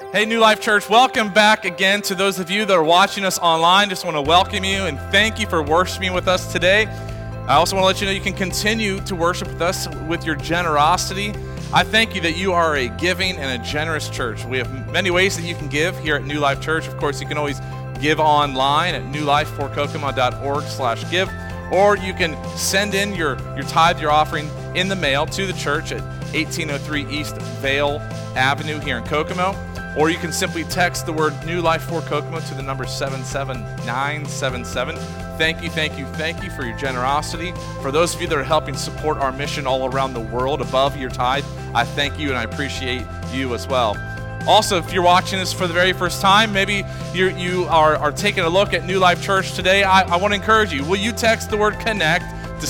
Hey, New Life Church, welcome back again to those of you that are watching us online. Just want to welcome you and thank you for worshiping with us today. I also want to let you know you can continue to worship with us with your generosity. I thank you that you are a giving and a generous church. We have many ways that you can give here at New Life Church. Of course, you can always give online at newlifeforkokomo.org/give, or you can send in your tithe, your offering in the mail to the church at 1803 East Vale Avenue here in Kokomo. Or you can simply text the word New Life for Kokomo to the number 77977. Thank you for your generosity. For those of you that are helping support our mission all around the world above your tithe, I thank you and I appreciate you as well. Also, if you're watching this for the very first time, maybe you are taking a look at New Life Church today, I want to encourage you. Will you text the word CONNECT to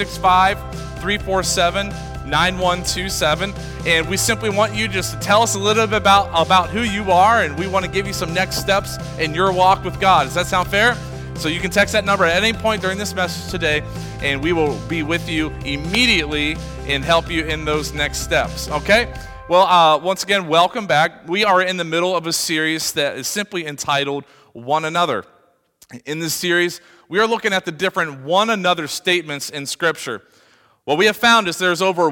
765-347-9127, and we simply want you just to tell us a little bit about who you are, and we want to give you some next steps in your walk with God. Does that sound fair? So you can text that number at any point during this message today, and we will be with you immediately and help you in those next steps, okay? Well, once again, welcome back. We are in the middle of a series that is simply entitled One Another. In this series, we are looking at the different one another statements in Scripture. What we have found is there's over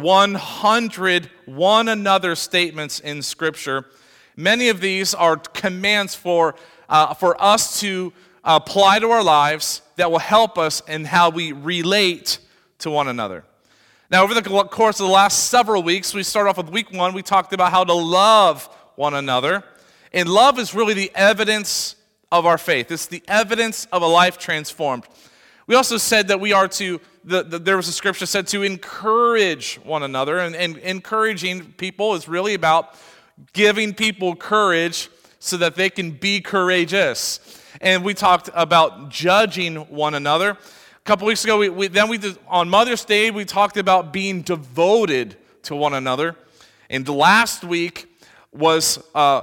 100 one another statements in Scripture. Many of these are commands for us to apply to our lives that will help us in how we relate to one another. Now, over the course of the last several weeks, we start off with week 1. We talked about how to love one another. And love is really the evidence of our faith. It's the evidence of a life transformed. We also said that we are to, there was a scripture that said to encourage one another, and encouraging people is really about giving people courage so that they can be courageous. And we talked about judging one another. A couple weeks ago, on Mother's Day, we talked about being devoted to one another. And last week was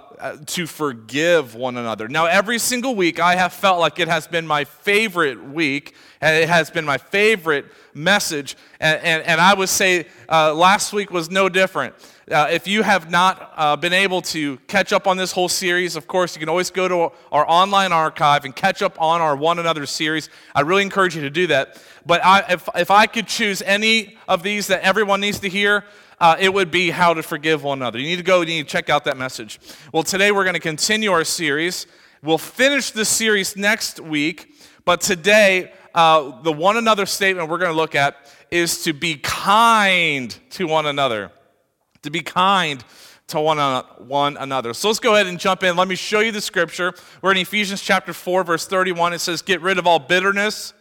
to forgive one another. Now, every single week, I have felt like it has been my favorite week, and it has been my favorite message, and I would say last week was no different. If you have not been able to catch up on this whole series, of course, you can always go to our online archive and catch up on our One Another series. I really encourage you to do that. But if I could choose any of these that everyone needs to hear, it would be how to forgive one another. You need to go, you need to check out that message. Well, today we're going to continue our series. We'll finish this series next week, but today, the one another statement we're going to look at is to be kind to one another. To be kind to one another. So let's go ahead and jump in. Let me show you the scripture. We're in Ephesians chapter 4, verse 31. It says, get rid of all bitterness,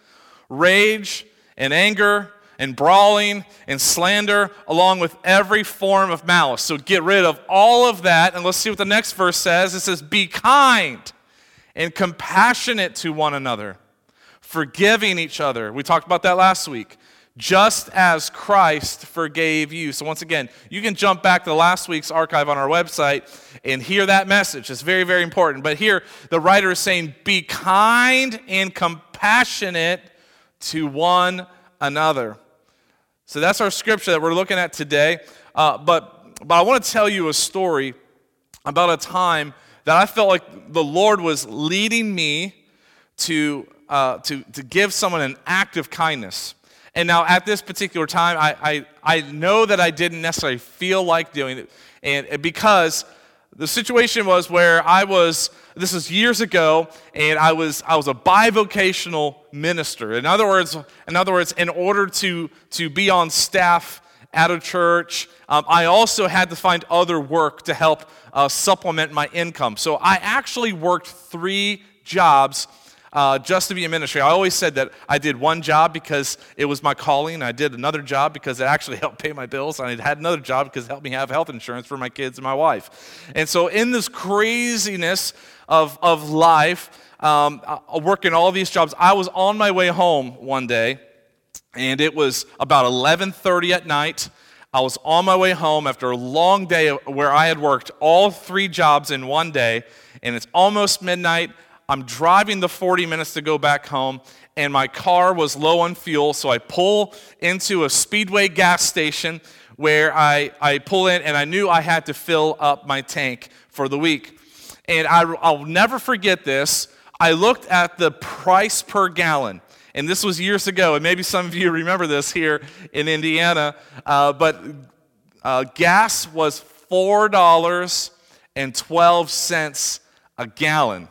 rage, and anger, and brawling, and slander, along with every form of malice. So get rid of all of that, and let's see what the next verse says. It says, be kind and compassionate to one another, forgiving each other. We talked about that last week. Just as Christ forgave you. So once again, you can jump back to last week's archive on our website and hear that message. It's very, very important. But here, the writer is saying, be kind and compassionate to one another. So that's our scripture that we're looking at today. But I want to tell you a story about a time that I felt like the Lord was leading me to give someone an act of kindness. And now at this particular time, I know that I didn't necessarily feel like doing it, and because the situation was where this was years ago, and I was a bivocational minister. In other words, in order to be on staff at a church, I also had to find other work to help supplement my income. So I actually worked 3 jobs just to be a ministry. I always said that I did one job because it was my calling. I did another job because it actually helped pay my bills. And I had another job because it helped me have health insurance for my kids and my wife. And so in this craziness of life, working all these jobs, I was on my way home one day, and it was about 11:30 at night. I was on my way home after a long day where I had worked all 3 jobs in one day, and it's almost midnight. I'm driving the 40 minutes to go back home, and my car was low on fuel, so I pull into a Speedway gas station where I pull in, and I knew I had to fill up my tank for the week. And I'll never forget this. I looked at the price per gallon. And this was years ago, and maybe some of you remember this here in Indiana. But gas was $4.12 a gallon.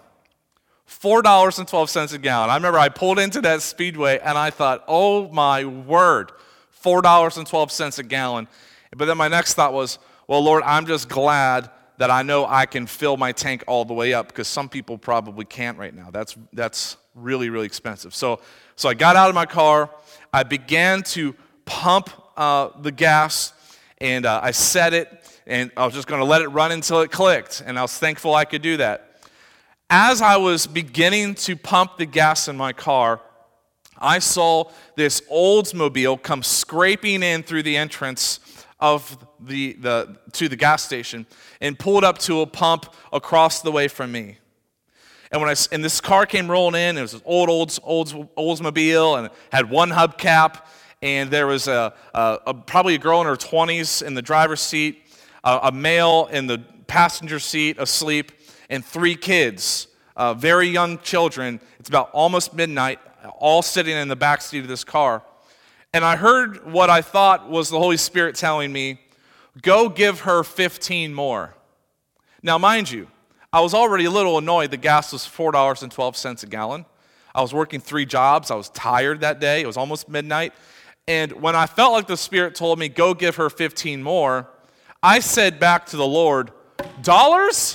$4.12 a gallon. I remember I pulled into that Speedway, and I thought, oh my word, $4.12 a gallon. But then my next thought was, well, Lord, I'm just glad that I know I can fill my tank all the way up, because some people probably can't right now. That's really, really expensive. So I got out of my car. I began to pump the gas, and I set it, and I was just going to let it run until it clicked, and I was thankful I could do that. As I was beginning to pump the gas in my car, I saw this Oldsmobile come scraping in through the entrance of to the gas station and pulled up to a pump across the way from me. And and this car came rolling in, it was an old Oldsmobile, and it had one hubcap, and there was probably a girl in her 20s in the driver's seat, a male in the passenger seat asleep, and 3 kids, very young children. It's about almost midnight, all sitting in the back seat of this car. And I heard what I thought was the Holy Spirit telling me, go give her 15 more. Now, mind you, I was already a little annoyed. The gas was $4.12 a gallon. I was working 3 jobs. I was tired that day. It was almost midnight. And when I felt like the Spirit told me, go give her 15 more, I said back to the Lord, dollars?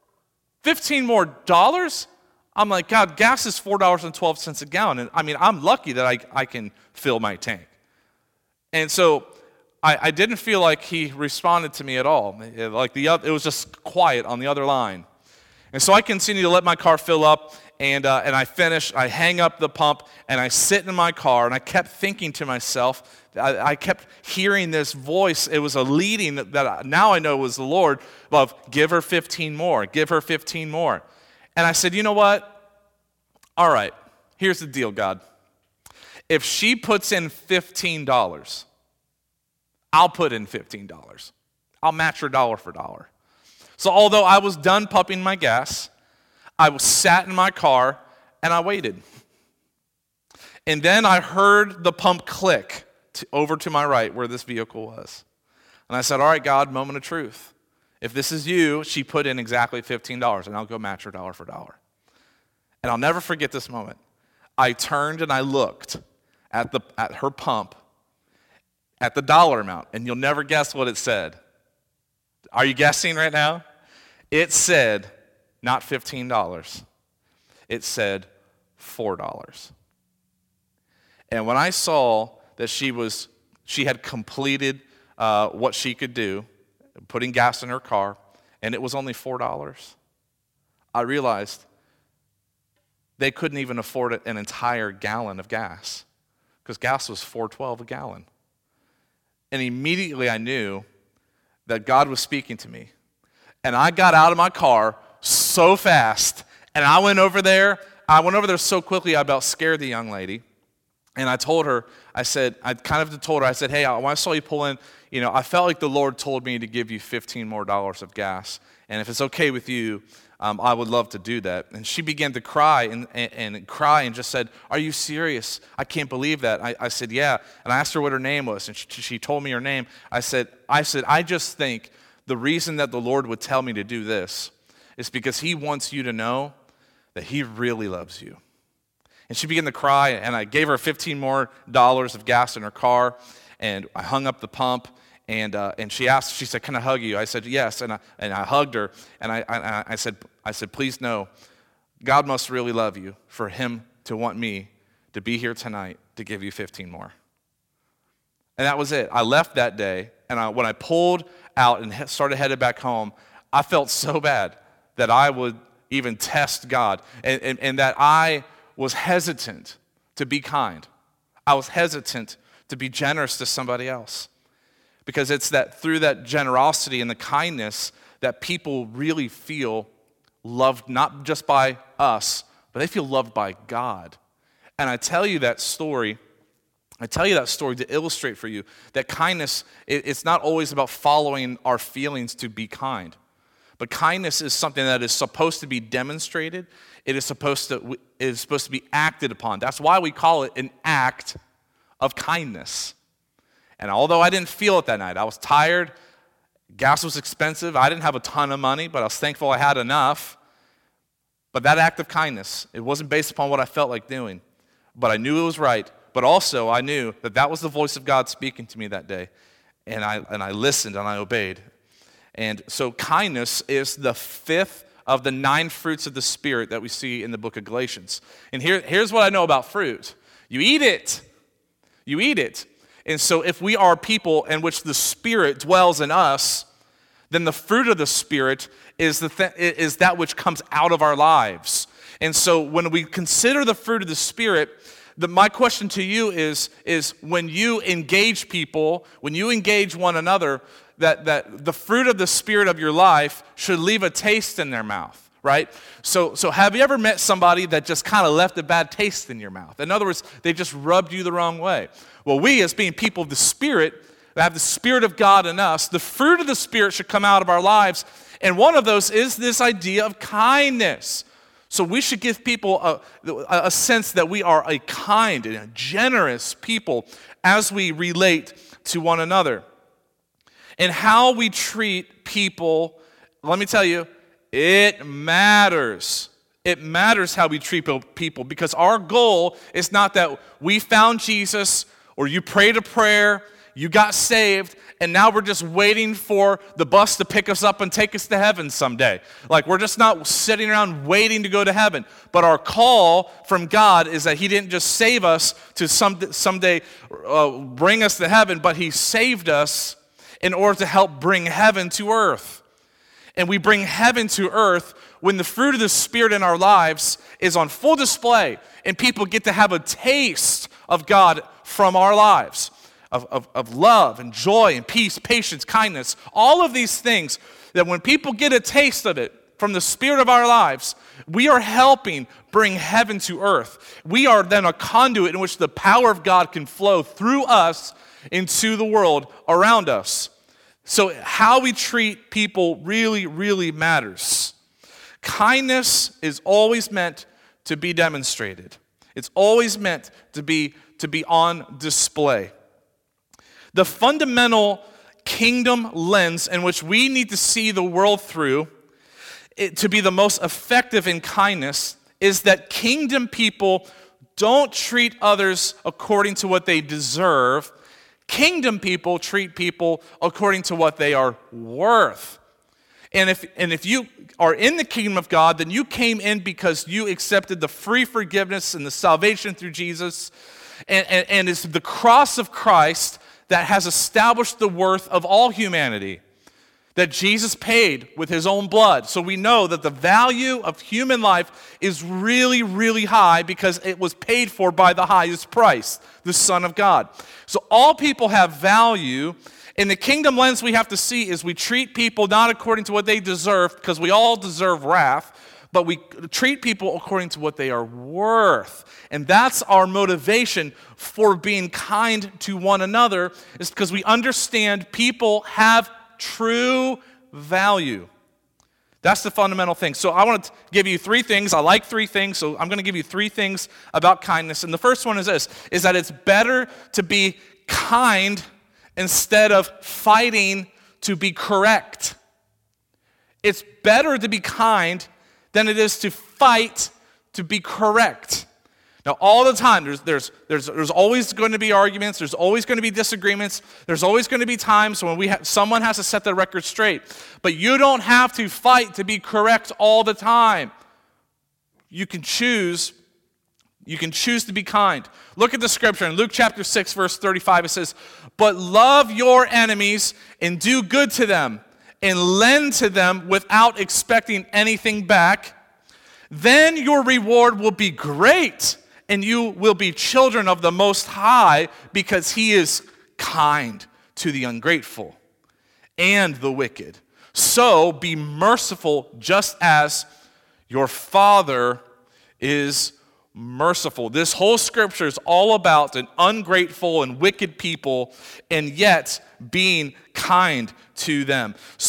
15 more dollars? I'm like, God, gas is $4.12 a gallon. And I mean, I'm lucky that I can fill my tank. And so I didn't feel like he responded to me at all. It was just quiet on the other line. And so I continued to let my car fill up, and I finish. I hang up the pump, and I sit in my car, and I kept thinking to myself, I kept hearing this voice. It was a leading that now I know was the Lord of give her 15 more, give her 15 more. And I said, you know what? All right, here's the deal, God. If she puts in $15, I'll put in $15. I'll match her dollar for dollar. So although I was done pumping my gas, I was sat in my car and I waited. And then I heard the pump click over to my right where this vehicle was. And I said, all right, God, moment of truth. If this is you, she put in exactly $15, and I'll go match her dollar for dollar. And I'll never forget this moment. I turned and I looked at her pump, at the dollar amount, and you'll never guess what it said. Are you guessing right now? It said not $15. It said $4. And when I saw that she had completed what she could do, putting gas in her car, and it was only $4, I realized they couldn't even afford an entire gallon of gas, because gas was $4.12 a gallon. And immediately I knew that God was speaking to me. And I got out of my car so fast, and I went over there so quickly I about scared the young lady. And I told her, I said, hey, when I saw you pull in, I felt like the Lord told me to give you $15 more of gas. And if it's okay with you, I would love to do that. And she began to cry and just said, are you serious? I can't believe that. I said, yeah. And I asked her what her name was, and she told me her name. I said, I just think the reason that the Lord would tell me to do this is because he wants you to know that he really loves you. And she began to cry, and I gave her $15 more of gas in her car, and I hung up the pump, and she said, can I hug you? I said, yes, and I hugged her, and I said, please know, God must really love you for him to want me to be here tonight to give you 15 more. And that was it. I left that day, and when I pulled out and started headed back home, I felt so bad that I would even test God, and that I was hesitant to be kind. I was hesitant to be generous to somebody else. Because it's that through that generosity and the kindness that people really feel loved, not just by us, but they feel loved by God. And I tell you that story to illustrate for you that kindness, it's not always about following our feelings to be kind. But kindness is something that is supposed to be demonstrated. It is supposed to be acted upon. That's why we call it an act of kindness. And although I didn't feel it that night, I was tired, gas was expensive, I didn't have a ton of money, but I was thankful I had enough. But that act of kindness, it wasn't based upon what I felt like doing, but I knew it was right. But also I knew that that was the voice of God speaking to me that day. And I listened and I obeyed. And so kindness is the fifth of the 9 fruits of the Spirit that we see in the book of Galatians. And here's what I know about fruit. You eat it. You eat it. And so if we are people in which the Spirit dwells in us, then the fruit of the Spirit is that which comes out of our lives. And so when we consider the fruit of the Spirit, my question to you is when you engage people, when you engage one another, that the fruit of the Spirit of your life should leave a taste in their mouth, right? So have you ever met somebody that just kind of left a bad taste in your mouth? In other words, they just rubbed you the wrong way. Well, we as being people of the Spirit, that have the Spirit of God in us, the fruit of the Spirit should come out of our lives, and one of those is this idea of kindness. So we should give people a sense that we are a kind and a generous people as we relate to one another. And how we treat people, let me tell you, it matters. It matters how we treat people, because our goal is not that we found Jesus or you prayed a prayer, you got saved, and now we're just waiting for the bus to pick us up and take us to heaven someday. Like, we're just not sitting around waiting to go to heaven. But our call from God is that He didn't just save us to someday bring us to heaven, but He saved us in order to help bring heaven to earth. And we bring heaven to earth when the fruit of the Spirit in our lives is on full display and people get to have a taste of God from our lives, of love and joy and peace, patience, kindness, all of these things, that when people get a taste of it from the Spirit of our lives, we are helping bring heaven to earth. We are then a conduit in which the power of God can flow through us into the world around us. So how we treat people really, really matters. Kindness is always meant to be demonstrated. It's always meant to be on display. The fundamental kingdom lens in which we need to see the world through to be the most effective in kindness is that kingdom people don't treat others according to what they deserve. Kingdom people treat people according to what they are worth. And if you are in the kingdom of God, then you came in because you accepted the free forgiveness and the salvation through Jesus. And it's the cross of Christ that has established the worth of all humanity, that Jesus paid with His own blood. So we know that the value of human life is really, really high because it was paid for by the highest price, the Son of God. So all people have value. In the kingdom lens we have to see is we treat people not according to what they deserve, because we all deserve wrath, but we treat people according to what they are worth. And that's our motivation for being kind to one another, is because we understand people have true value. That's the fundamental thing. So I want to give you 3 things. I like 3 things, so I'm going to give you 3 things about kindness. And the first one is this, is that it's better to be kind instead of fighting to be correct. It's better to be kind than it is to fight to be correct. Now, all the time, there's always going to be arguments. There's always going to be disagreements. There's always going to be times when someone has to set the record straight. But you don't have to fight to be correct all the time. You can choose to be kind. Look at the scripture in Luke chapter 6, verse 35. It says, "But love your enemies and do good to them and lend to them without expecting anything back. Then your reward will be great, and you will be children of the Most High, because He is kind to the ungrateful and the wicked. So be merciful just as your Father is merciful." This whole scripture is all about an ungrateful and wicked people, and yet being kind to them. So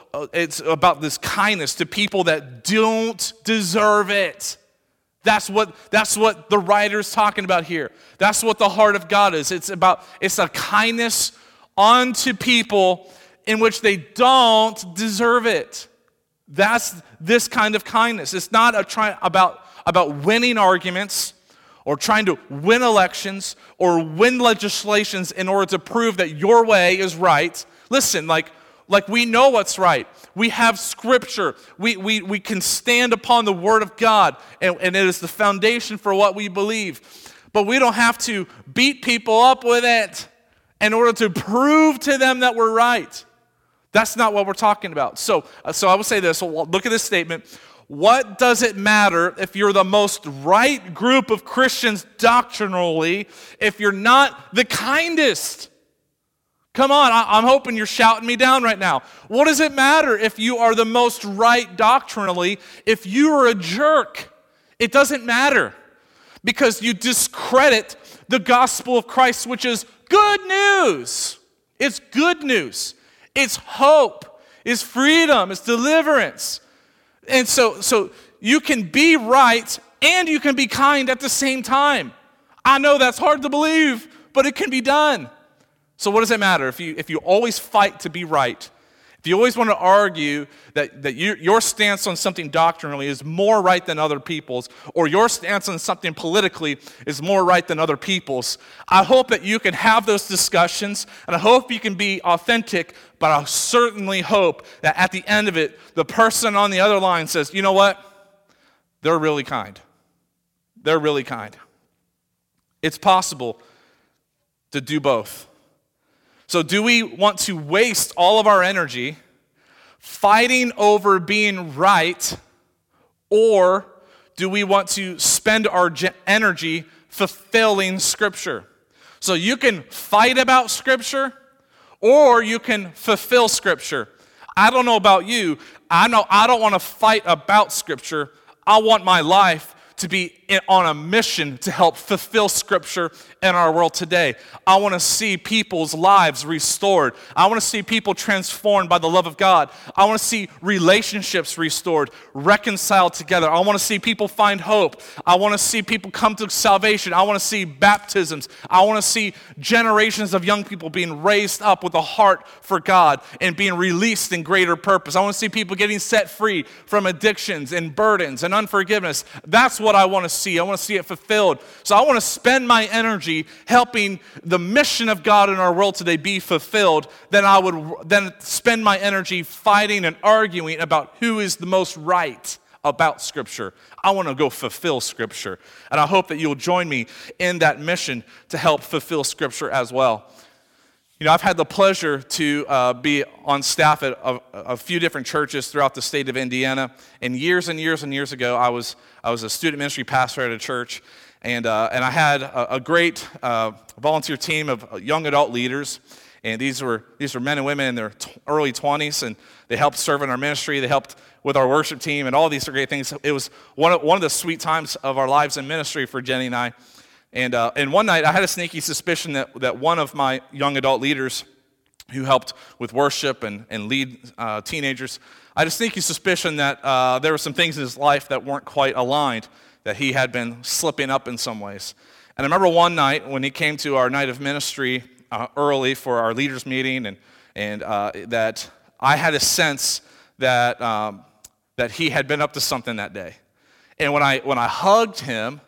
it's about this kindness to people that don't deserve it. That's what the writer's talking about here. That's what the heart of God is. It's a kindness unto people in which they don't deserve it. That's this kind of kindness. It's not about winning arguments or trying to win elections or win legislations in order to prove that your way is right. Listen, like we know what's right. We have Scripture. We can stand upon the Word of God, and it is the foundation for what we believe. But we don't have to beat people up with it in order to prove to them that we're right. That's not what we're talking about. So I would say this. Look at this statement. What does it matter if you're the most right group of Christians doctrinally if you're not the kindest? Come on, I'm hoping you're shouting me down right now. What does it matter if you are the most right doctrinally if you are a jerk? It doesn't matter because you discredit the gospel of Christ, which is good news. It's good news. It's hope. It's freedom. It's deliverance. And so you can be right and you can be kind at the same time. I know that's hard to believe, but it can be done. So what does it matter if you always fight to be right? If you always want to argue that your stance on something doctrinally is more right than other people's, or your stance on something politically is more right than other people's, I hope that you can have those discussions, and I hope you can be authentic, but I certainly hope that at the end of it, the person on the other line says, you know what? They're really kind. They're really kind. It's possible to do both. So do we want to waste all of our energy fighting over being right, or do we want to spend our energy fulfilling Scripture? So you can fight about Scripture, or you can fulfill Scripture. I don't know about you. I know I don't want to fight about Scripture. I want my life to be on a mission to help fulfill Scripture in our world today. I want to see people's lives restored. I want to see people transformed by the love of God. I want to see relationships restored, reconciled together. I want to see people find hope. I want to see people come to salvation. I want to see baptisms. I want to see generations of young people being raised up with a heart for God and being released in greater purpose. I want to see people getting set free from addictions and burdens and unforgiveness. That's what I want to see. I want to see it fulfilled. So I want to spend my energy helping the mission of God in our world today be fulfilled. Then I would then spend my energy fighting and arguing about who is the most right about Scripture. I want to go fulfill Scripture. And I hope that you'll join me in that mission to help fulfill Scripture as well. You know, I've had the pleasure to be on staff at a few different churches throughout the state of Indiana. And years ago, I was a student ministry pastor at a church, and I had a great volunteer team of young adult leaders. And these were men and women in their early 20s, and they helped serve in our ministry. They helped with our worship team, and all these great things. It was one of the sweet times of our lives in ministry for Jenny and I. And one night, I had a sneaky suspicion that one of my young adult leaders who helped with worship and lead teenagers, I had a sneaky suspicion that there were some things in his life that weren't quite aligned, that he had been slipping up in some ways. And I remember one night when he came to our night of ministry early for our leaders meeting, and that I had a sense that he had been up to something that day. And when I hugged him,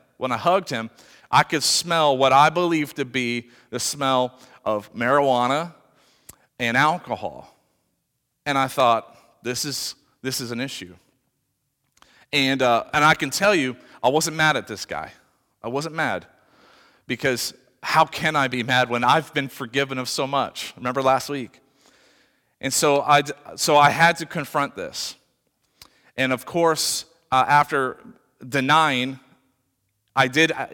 I could smell what I believed to be the smell of marijuana and alcohol. And I thought, this is an issue. And I can tell you, I wasn't mad at this guy. I wasn't mad, because how can I be mad when I've been forgiven of so much? Remember last week? And so I had to confront this. And of course, after denying, he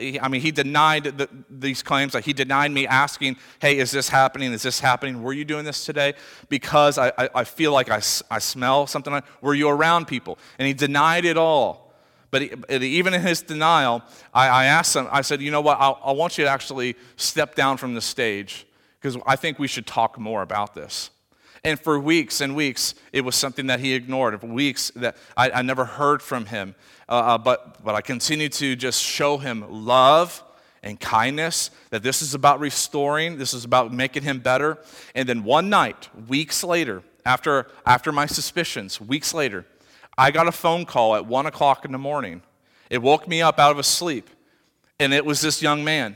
denied these claims. Like, he denied me asking, hey, is this happening? Is this happening? Were you doing this today? Because I feel like I smell something. Were you around people? And he denied it all. But even in his denial, I asked him, I said, you know what, I want you to actually step down from the stage, because I think we should talk more about this. And for weeks and weeks, it was something that he ignored. For weeks that I never heard from him. But I continued to just show him love and kindness, that this is about restoring, this is about making him better. And then one night, weeks later, after my suspicions, weeks later, I got a phone call at 1 o'clock in the morning. It woke me up out of a sleep, and it was this young man.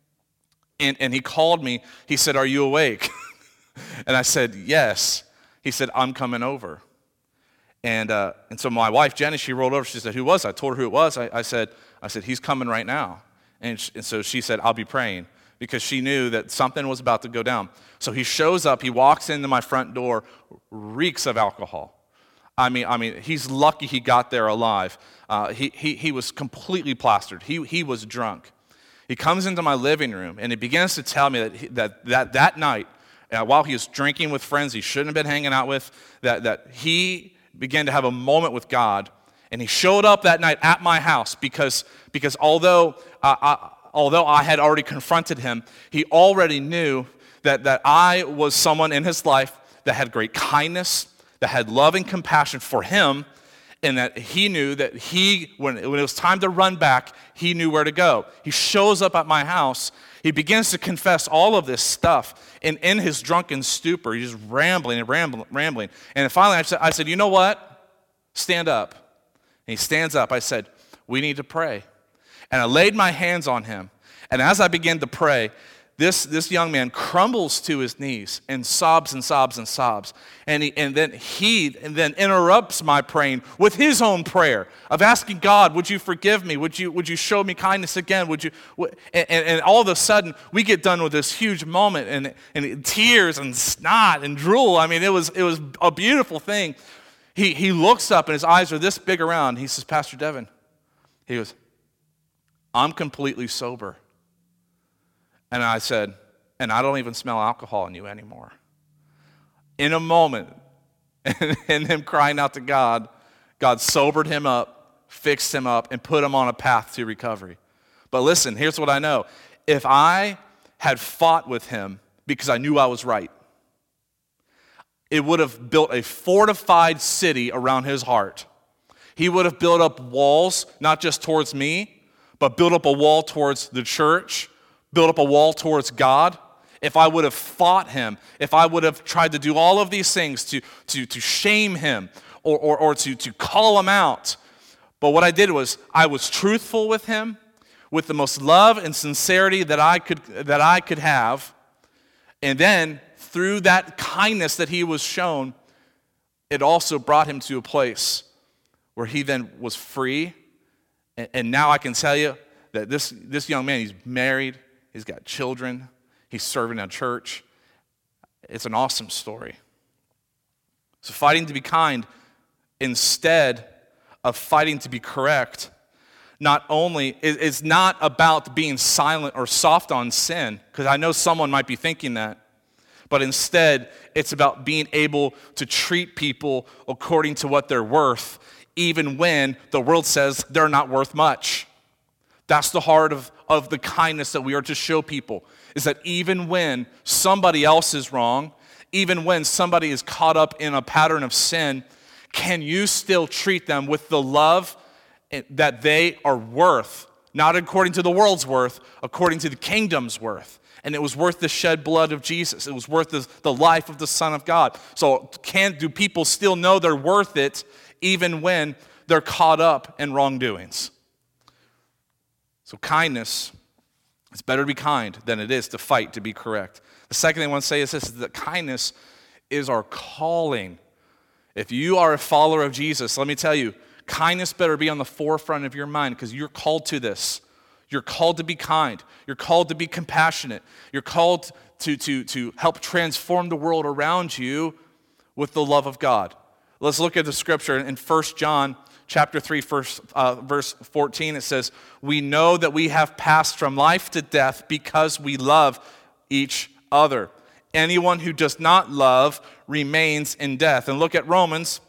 And he called me. He said, "Are you awake?" And I said, "Yes." He said, "I'm coming over." And so my wife, Jenny, she rolled over. She said, "Who was it?" I told her who it was. I said, "He's coming right now." And so she said, "I'll be praying," because she knew that something was about to go down. So he shows up. He walks into my front door, reeks of alcohol. I mean, he's lucky he got there alive. He was completely plastered. He was drunk. He comes into my living room, and he begins to tell me that night, while he was drinking with friends he shouldn't have been hanging out with, that he began to have a moment with God. And he showed up that night at my house because although I had already confronted him, he already knew that I was someone in his life that had great kindness, that had love and compassion for him, and that he knew that when it was time to run back, he knew where to go. He shows up at my house. He begins to confess all of this stuff. And in his drunken stupor, he's just rambling. And finally I said, "You know what? Stand up." And he stands up. I said, "We need to pray." And I laid my hands on him. And as I began to pray, this young man crumbles to his knees and sobs and sobs and sobs. And then interrupts my praying with his own prayer of asking God, "Would you forgive me? Would you show me kindness again? And all of a sudden, we get done with this huge moment, and tears and snot and drool. I mean, it was a beautiful thing. He looks up, and his eyes are this big around. He says, "Pastor Devin," he goes, "I'm completely sober." And I said, "And I don't even smell alcohol in you anymore." In a moment, and him crying out to God, God sobered him up, fixed him up, and put him on a path to recovery. But listen, here's what I know. If I had fought with him because I knew I was right, it would have built a fortified city around his heart. He would have built up walls, not just towards me, but built up a wall towards the church, built up a wall towards God. If I would have fought him, if I would have tried to do all of these things to shame him or to call him out. But what I did was I was truthful with him with the most love and sincerity that I could have. And then through that kindness that he was shown, it also brought him to a place where he then was free. And now I can tell you that this young man, he's married, he's got children, he's serving at church. It's an awesome story. So fighting to be kind instead of fighting to be correct, not only is not about being silent or soft on sin, because I know someone might be thinking that, but instead it's about being able to treat people according to what they're worth, even when the world says they're not worth much. That's the heart of the kindness that we are to show people, is that even when somebody else is wrong, even when somebody is caught up in a pattern of sin, can you still treat them with the love that they are worth, not according to the world's worth, according to the kingdom's worth. And it was worth the shed blood of Jesus. It was worth the life of the Son of God. So do people still know they're worth it even when they're caught up in wrongdoings? So kindness, it's better to be kind than it is to fight to be correct. The second thing I want to say is this, is that kindness is our calling. If you are a follower of Jesus, let me tell you, kindness better be on the forefront of your mind because you're called to this. You're called to be kind. You're called to be compassionate. You're called to help transform the world around you with the love of God. Let's look at the scripture in 1 John chapter 3, verse 14. It says, "We know that we have passed from life to death because we love each other. Anyone who does not love remains in death." And look at Romans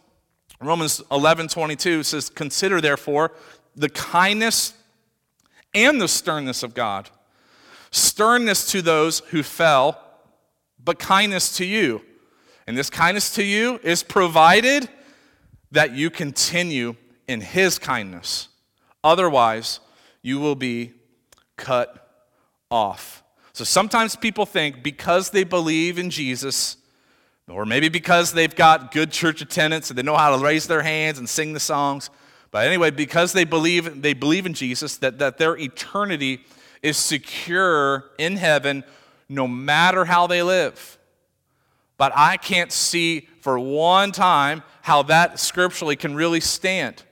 11:22 says, "Consider therefore the kindness and the sternness of God. Sternness to those who fell, but kindness to you. And this kindness to you is provided that you continue in his kindness. Otherwise, you will be cut off. So sometimes people think because they believe in Jesus, or maybe because they've got good church attendance and they know how to raise their hands and sing the songs, but anyway, because they believe in Jesus, that their eternity is secure in heaven no matter how they live. But I can't see for one time how that scripturally can really stand.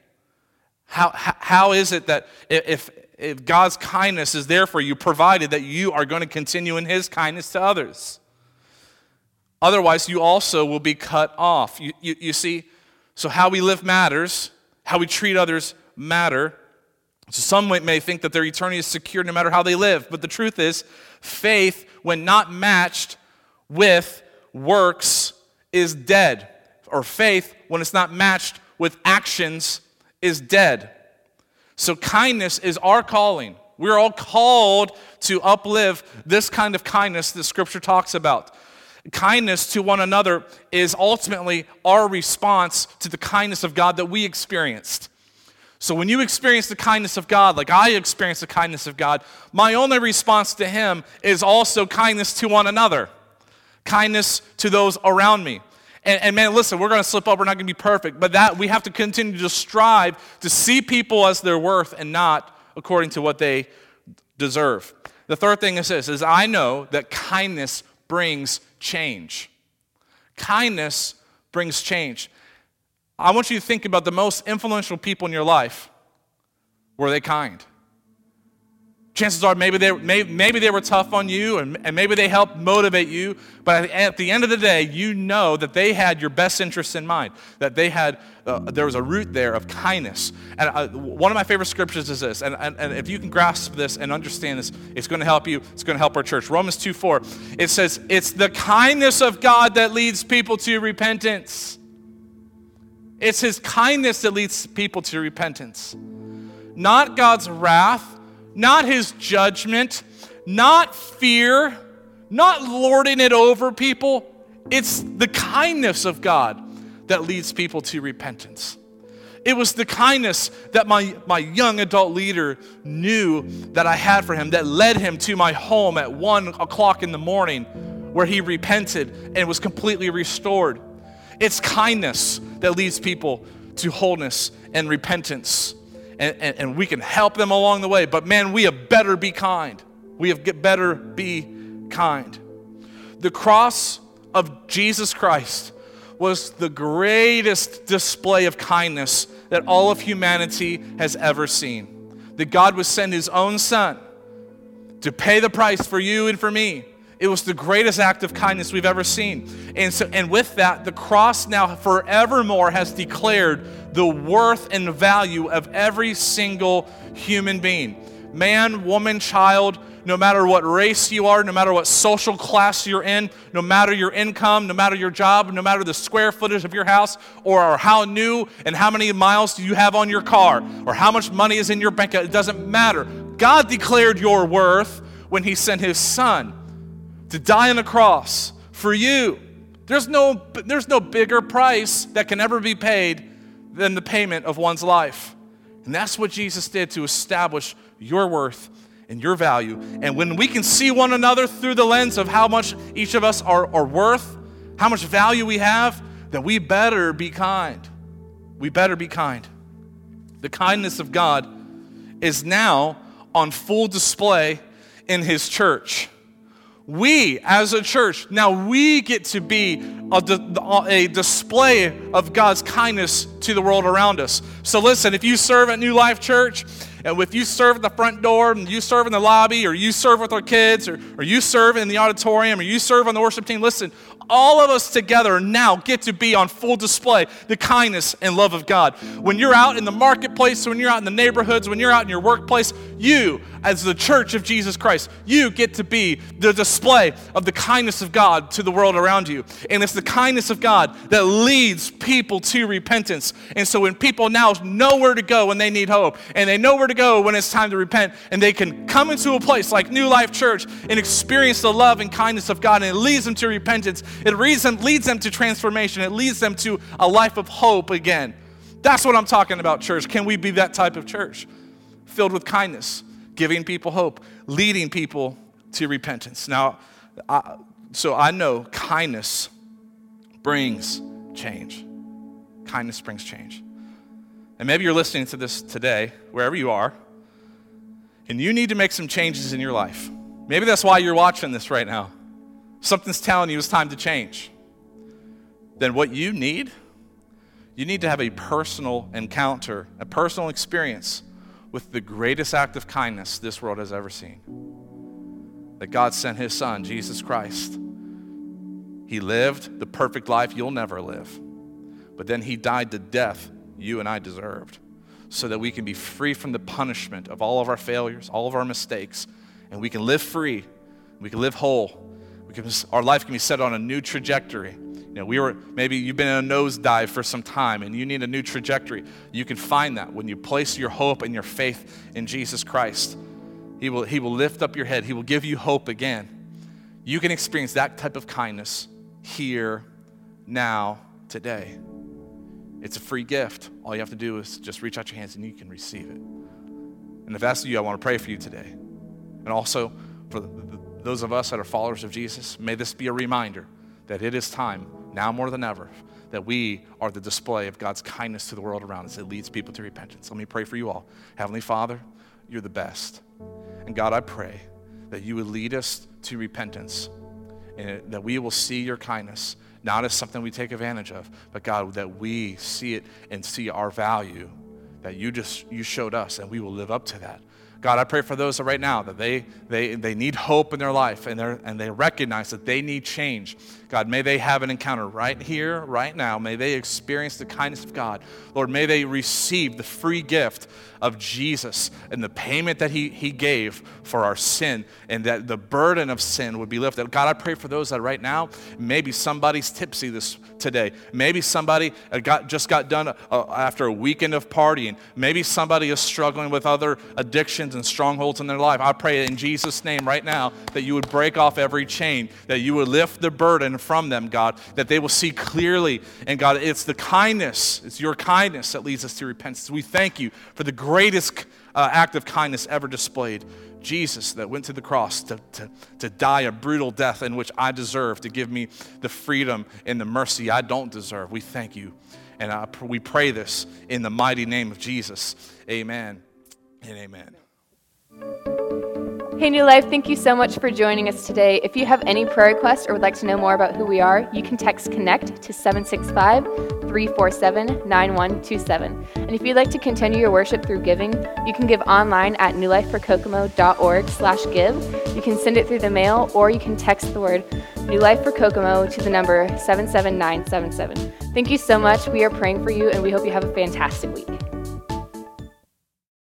How is it that if God's kindness is there for you, provided that you are going to continue in his kindness to others? Otherwise, you also will be cut off. You see, so how we live matters, how we treat others matter. So some may think that their eternity is secure no matter how they live. But the truth is, faith, when not matched with works, is dead. Or faith, when it's not matched with actions, is dead. So kindness is our calling. We're all called to uplive this kind of kindness that Scripture talks about. Kindness to one another is ultimately our response to the kindness of God that we experienced. So when you experience the kindness of God, like I experienced the kindness of God, my only response to him is also kindness to one another. Kindness to those around me. And man, listen, we're going to slip up. We're not going to be perfect. But that we have to continue to strive to see people as their worth and not according to what they deserve. The third thing is this, is I know that kindness brings change. Kindness brings change. I want you to think about the most influential people in your life. Were they kind? Chances are maybe they were tough on you and maybe they helped motivate you, but at the end of the day, you know that they had your best interests in mind, that they had, there was a root there of kindness. And one of my favorite scriptures is this, and if you can grasp this and understand this, it's going to help you, it's going to help our church. Romans 2:4, it says, it's the kindness of God that leads people to repentance. It's his kindness that leads people to repentance. Not God's wrath, not his judgment, not fear, not lording it over people. It's the kindness of God that leads people to repentance. It was the kindness that my young adult leader knew that I had for him that led him to my home at 1 o'clock in the morning where he repented and was completely restored. It's kindness that leads people to wholeness and repentance. And we can help them along the way. But man, we have better be kind. We have better be kind. The cross of Jesus Christ was the greatest display of kindness that all of humanity has ever seen. That God would send his own son to pay the price for you and for me. It was the greatest act of kindness we've ever seen. And with that, the cross now forevermore has declared the worth and value of every single human being. Man, woman, child, no matter what race you are, no matter what social class you're in, no matter your income, no matter your job, no matter the square footage of your house, or how new and how many miles do you have on your car, or how much money is in your bank account, it doesn't matter. God declared your worth when he sent his son to die on the cross for you. There's no bigger price that can ever be paid than the payment of one's life. And that's what Jesus did to establish your worth and your value. And when we can see one another through the lens of how much each of us are worth, how much value we have, then we better be kind. We better be kind. The kindness of God is now on full display in his church. We, as a church, now we get to be a display of God's kindness to the world around us. So listen, if you serve at New Life Church, and if you serve at the front door, and you serve in the lobby, or you serve with our kids, or you serve in the auditorium, or you serve on the worship team, listen, all of us together now get to be on full display the kindness and love of God. When you're out in the marketplace, when you're out in the neighborhoods, when you're out in your workplace, you, as the church of Jesus Christ, you get to be the display of the kindness of God to the world around you. And it's the kindness of God that leads people to repentance. And so when people now know where to go when they need hope, and they know where to go when it's time to repent, and they can come into a place like New Life Church and experience the love and kindness of God, and it leads them to repentance. It leads them to transformation. It leads them to a life of hope again. That's what I'm talking about, church. Can we be that type of church? Filled with kindness, giving people hope, leading people to repentance. Now, so I know kindness brings change. Kindness brings change. And maybe you're listening to this today, wherever you are, and you need to make some changes in your life. Maybe that's why you're watching this right now. Something's telling you it's time to change. Then what you need to have a personal encounter, a personal experience with the greatest act of kindness this world has ever seen. That God sent his son, Jesus Christ. He lived the perfect life you'll never live. But then he died the death you and I deserved, so that we can be free from the punishment of all of our failures, all of our mistakes, and we can live free, we can live whole. Our life can be set on a new trajectory. Maybe you've been in a nosedive for some time and you need a new trajectory. You can find that when you place your hope and your faith in Jesus Christ. He will lift up your head. He will give you hope again. You can experience that type of kindness here, now, today. It's a free gift. All you have to do is just reach out your hands and you can receive it. And if that's you, I want to pray for you today. And also for those of us that are followers of Jesus, may this be a reminder that it is time, now more than ever, that we are the display of God's kindness to the world around us. It leads people to repentance. Let me pray for you all. Heavenly Father, you're the best. And God, I pray that you would lead us to repentance and that we will see your kindness not as something we take advantage of, but God, that we see it and see our value that you showed us, and we will live up to that. God, I pray for those that right now that they need hope in their life and they recognize that they need change. God, may they have an encounter right here, right now. May they experience the kindness of God. Lord, may they receive the free gift of Jesus and the payment that he gave for our sin, and that the burden of sin would be lifted. God, I pray for those that right now, maybe somebody's tipsy today. Maybe somebody just got done after a weekend of partying. Maybe somebody is struggling with other addictions and strongholds in their life. I pray in Jesus' name right now that you would break off every chain, that you would lift the burden from them, God, that they will see clearly. And God, it's your kindness that leads us to repentance. We thank you for the greatest act of kindness ever displayed. Jesus that went to the cross to die a brutal death in which I deserve, to give me the freedom and the mercy I don't deserve. We thank you. And we pray this in the mighty name of Jesus. Amen and amen. Hey New Life, thank you so much for joining us today. If you have any prayer requests or would like to know more about who we are, you can text CONNECT to 765-347-9127. And if you'd like to continue your worship through giving, you can give online at newlifeforkokomo.org/give. You can send it through the mail, or you can text the word New Life for Kokomo to the number 77977. Thank you so much. We are praying for you, and we hope you have a fantastic week.